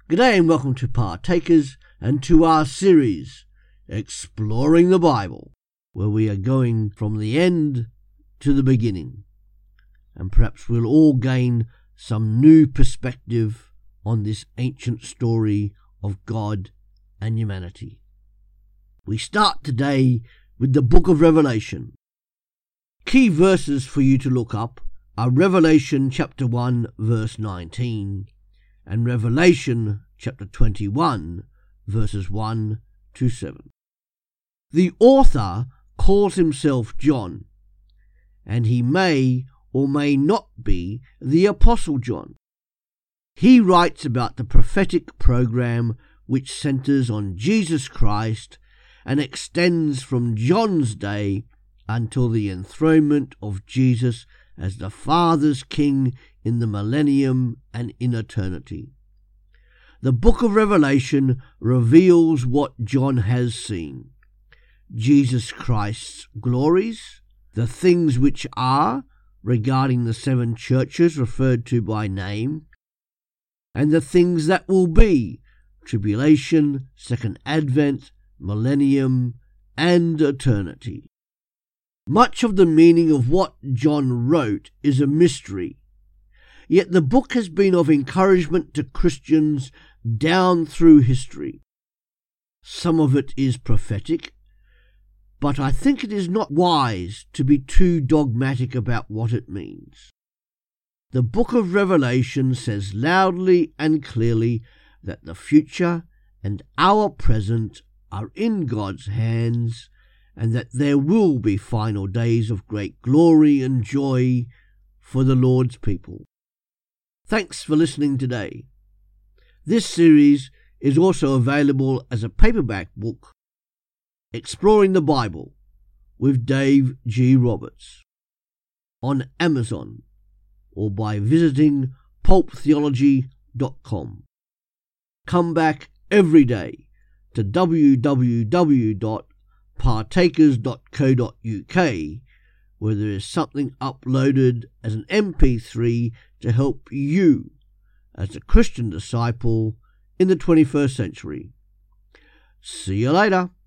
G'day and welcome to Partakers and to our series, Exploring the Bible, where we are going from the end to the beginning. And perhaps we'll all gain some new perspective on this ancient story of God and humanity. We start today with the book of Revelation. Key verses for you to look up are Revelation chapter 1 verse 19 and Revelation chapter 21 verses 1 to 7. The author calls himself John, and he may or may not be the Apostle John. He writes about the prophetic program which centers on Jesus Christ and extends from John's day until the enthronement of Jesus as the Father's King in the millennium and in eternity. The book of Revelation reveals what John has seen: Jesus Christ's glories, the things which are regarding the seven churches referred to by name, and the things that will be: tribulation, second advent, millennium, and eternity. Much of the meaning of what John wrote is a mystery, yet the book has been of encouragement to Christians down through history. Some of it is prophetic, but I think it is not wise to be too dogmatic about what it means. The book of Revelation says loudly and clearly that the future and our present are in God's hands, and that there will be final days of great glory and joy for the Lord's people. Thanks for listening today. This series is also available as a paperback book, Exploring the Bible with Dave G. Roberts, on Amazon or by visiting pulptheology.com. Come back every day to www.partakers.co.uk, where there is something uploaded as an MP3 to help you as a Christian disciple in the 21st century. See you later.